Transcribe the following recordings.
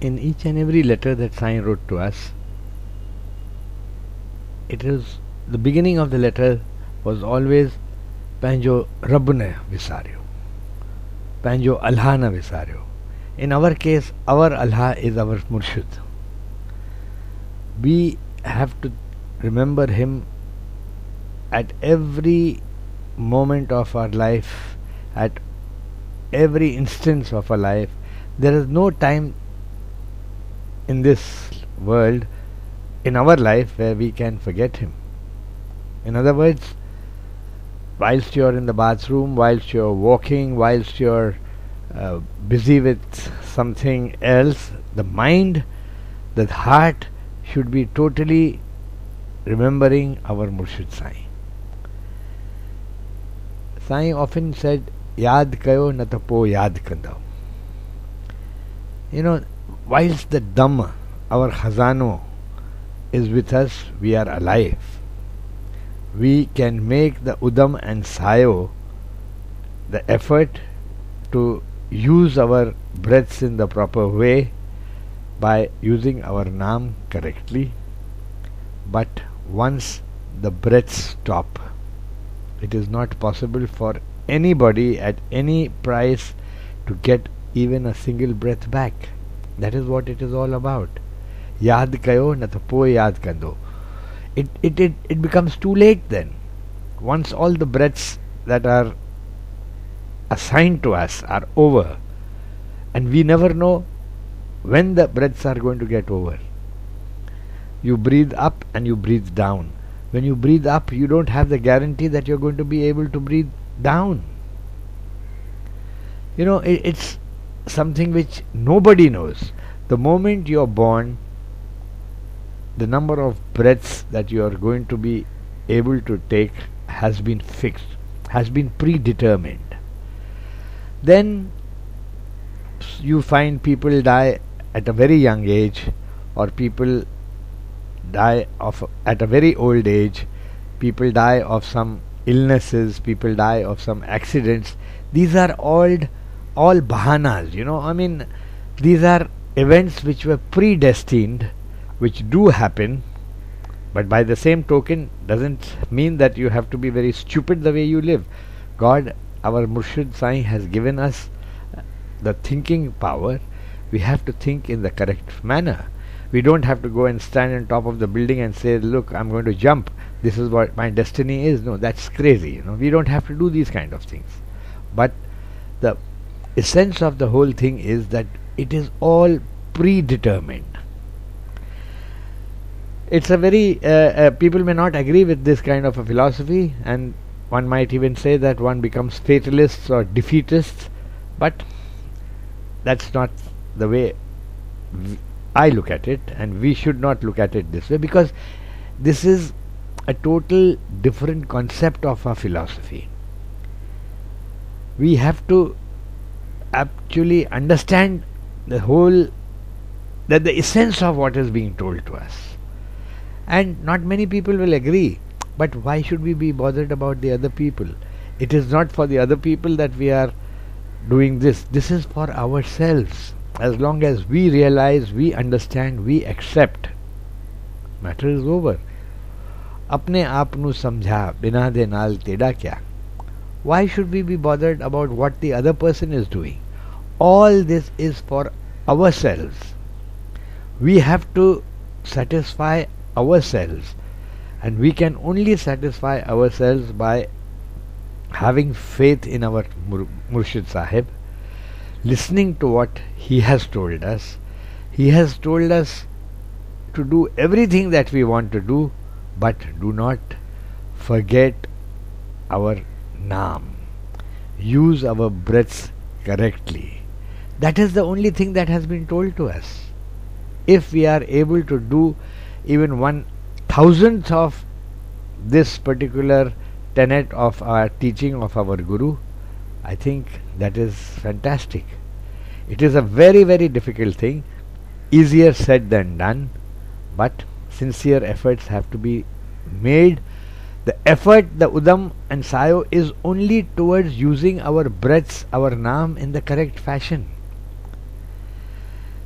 In each and every letter that Sai wrote to us, it is the beginning of the letter was always Panjo Rabbune Visaryo, Panjo Alhana Visaryo. In our case, our Allah is our Murshid. We have to remember Him at every moment of our life, at every instance of our life. There is no time in this world, in our life, where we can forget Him. In other words, whilst you are in the bathroom, whilst you are walking, whilst you are busy with something else, the mind, the heart should be totally remembering our Murshid Sai. Sai often said, Yaad kayo na tapo yaad kandao. Whilst the Dhamma, our Khazano, is with us, we are alive. We can make the Udam and Sayo, the effort to use our breaths in the proper way by using our Naam correctly. But once the breaths stop, it is not possible for anybody at any price to get even a single breath back. That is what it is all about. Yaad kayo na tapo yaad kando. It becomes too late then. Once all the breaths that are assigned to us are over, and we never know when the breaths are going to get over. You breathe up and you breathe down. When you breathe up, you don't have the guarantee that you're going to be able to breathe down. It's something which nobody knows. The moment you're born, the number of breaths that you are going to be able to take has been fixed, has been predetermined. Then you find people die at a very young age, or people die at a very old age, people die of some illnesses, people die of some accidents. These are all bahanas, these are events which were predestined, which do happen, but by the same token doesn't mean that you have to be very stupid the way you live. God, our Murshid Sai, has given us the thinking power. We have to think in the correct manner. We don't have to go and stand on top of the building and say, look, I'm going to jump, this is what my destiny is. No, that's crazy. We don't have to do these kind of things. But the essence of the whole thing is that it is all predetermined. It's a very people may not agree with this kind of a philosophy, and one might even say that one becomes fatalists or defeatists, but that's not the way I look at it, and we should not look at it this way, because this is a total different concept of our philosophy. We have to actually understand the essence of what is being told to us. And not many people will agree, but why should we be bothered about the other people? It is not for the other people that we are doing this. This is for ourselves. As long as we realize, we understand, we accept, matter is over. Apne aap nu samjha, bina de naal teda kya? Why should we be bothered about what the other person is doing? All this is for ourselves. We have to satisfy ourselves, and we can only satisfy ourselves by having faith in our Murshid Sahib, listening to what he has told us. He has told us to do everything that we want to do, but do not forget our Naam. Use our breaths correctly. That is the only thing that has been told to us. If we are able to do even 1,000th of this particular tenet of our teaching of our Guru, I think that is fantastic. It is a very, very difficult thing, easier said than done, but sincere efforts have to be made. The effort, the Udam and Sayo, is only towards using our breaths, our Naam, in the correct fashion.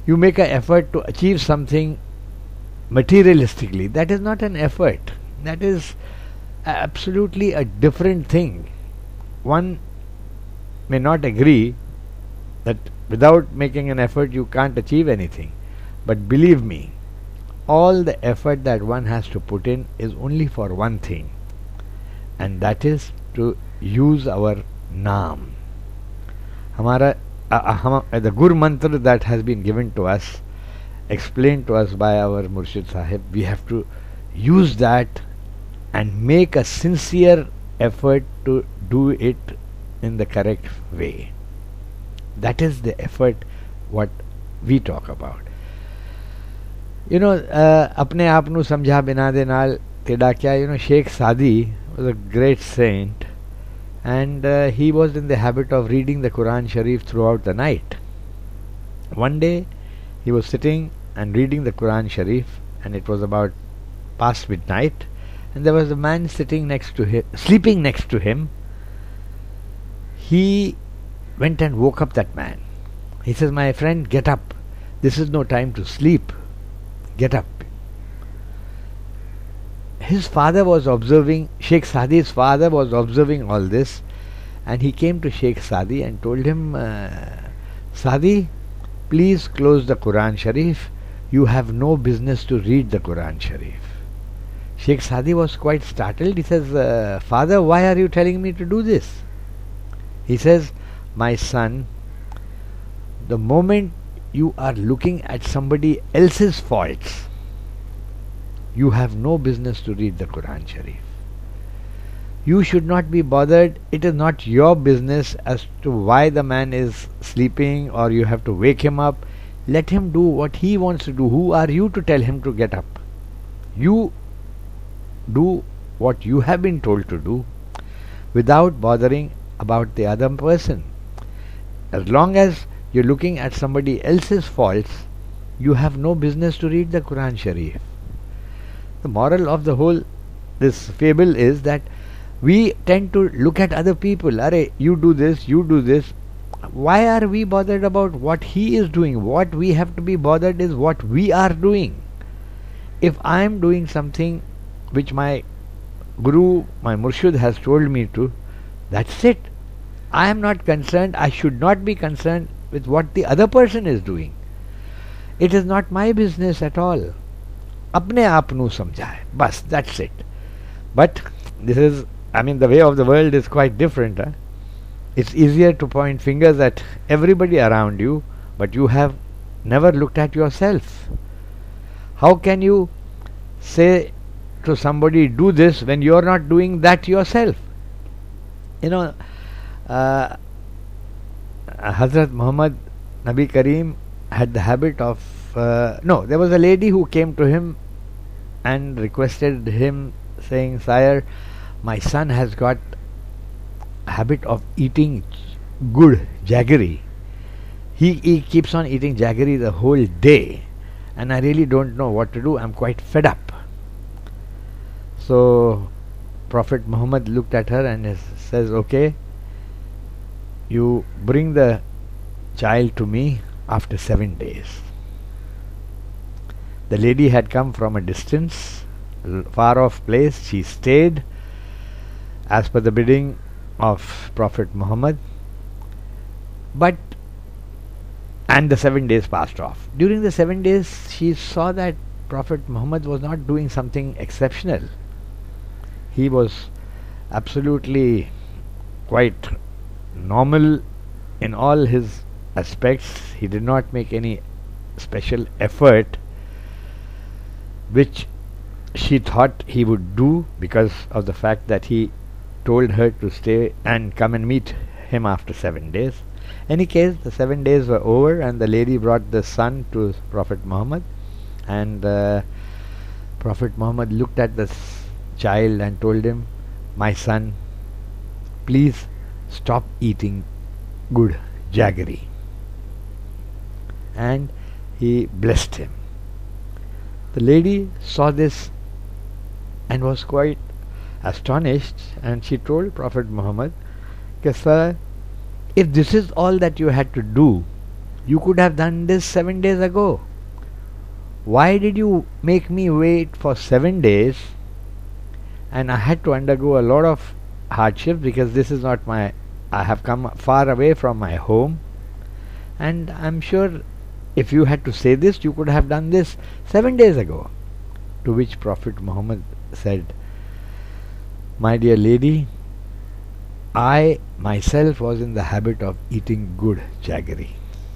you make an effort to achieve something materialistically. That is not an effort. That is absolutely a different thing. One may not agree that without making an effort you can't achieve anything. But believe me, all the effort that one has to put in is only for one thing, and that is to use our naam. The Gur mantra that has been given to us, explained to us by our Murshid Sahib, we have to use that and make a sincere effort to do it in the correct way. That is the effort what we talk about. अपने आप ਨੂੰ ਸਮਝਾ ਬਿਨਾ ਦੇ ਨਾਲ ਤੇੜਾ ਕਿਆ. Sheikh Sadi was a great saint, and he was in the habit of reading the Quran Sharif throughout the night. One day he was sitting and reading the Quran Sharif, and it was about past midnight, and there was a man sitting next to him, sleeping next to him. He went and woke up that man. He says, "My friend, get up. This is no time to sleep. Get up." His father was observing, Sheikh Sadi's father was observing all this, and he came to Sheikh Sadi and told him, "Sadi, please close the Quran Sharif. You have no business to read the Quran Sharif." Sheikh Sadi was quite startled. He says, "Father, why are you telling me to do this?" He says, "My son, the moment you are looking at somebody else's faults, you have no business to read the Quran Sharif. You should not be bothered. It is not your business as to why the man is sleeping or you have to wake him up. Let him do what he wants to do. Who are you to tell him to get up? You do what you have been told to do without bothering about the other person. As long as you're looking at somebody else's faults, you have no business to read the Quran Sharif." The moral of the whole this fable is that we tend to look at other people. Arey, you do this, you do this. Why are we bothered about what he is doing? What we have to be bothered is what we are doing. If I am doing something which my Guru, my Murshid has told me to, that's it. I am not concerned. I should not be concerned with what the other person is doing. It is not my business at all. अपने आप ਨੂੰ समझाए. Bas, that's it. But this is, the way of the world is quite different. It's easier to point fingers at everybody around you, but you have never looked at yourself. How can you say to somebody, do this, when you are not doing that yourself? Hazrat Muhammad Nabi Kareem had the habit of, there was a lady who came to him and requested him, saying, "Sire, my son has got a habit of eating good jaggery. He keeps on eating jaggery the whole day, and I really don't know what to do. I'm quite fed up." So Prophet Muhammad looked at her and says, "Okay, you bring the child to me after 7 days." The lady had come from a distance, far off place. She stayed as per the bidding of Prophet Muhammad, and the 7 days passed off. During the 7 days, she saw that Prophet Muhammad was not doing something exceptional. He was absolutely quite normal in all his aspects. He did not make any special effort which she thought he would do because of the fact that he told her to stay and come and meet him after 7 days. Any case, the 7 days were over, and the lady brought the son to Prophet Muhammad, and Prophet Muhammad looked at the child and told him, "My son, please stop eating good jaggery." And he blessed him. The lady saw this and was quite astonished, and she told Prophet Muhammad, "Sir, if this is all that you had to do, You could have done this 7 days ago. Why did you make me wait for 7 days? And I had to undergo a lot of hardships because this is not my, I have come far away from my home. And I'm sure if you had to say this, you could have done this 7 days ago. To which Prophet Muhammad said, my dear lady, I myself was in the habit of eating good jaggery.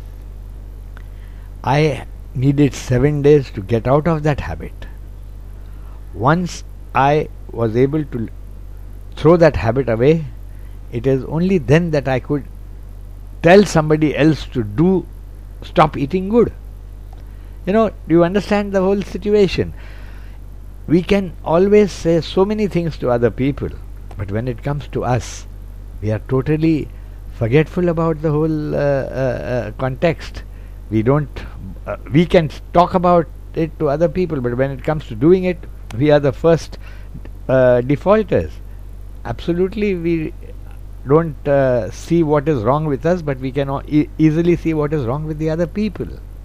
I needed 7 days to get out of that habit. Once I was able to throw that habit away, it is only then that I could tell somebody else to stop eating good. Do you understand the whole situation? We can always say so many things to other people, but when it comes to us, we are totally forgetful about the whole context. We can talk about it to other people, but when it comes to doing it, we are the first defaulters. Absolutely, we don't see what is wrong with us, but we can easily see what is wrong with the other people.